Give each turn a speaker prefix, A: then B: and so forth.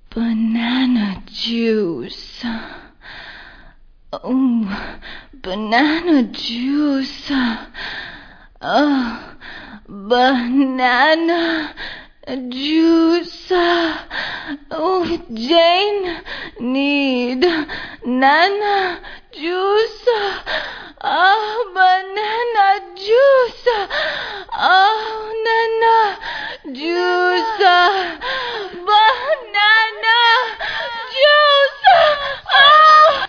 A: Banana juice. Oh, banana juice. Oh, banana juice. Oh, Jane need nana juice. Oh, banana juice. Oh.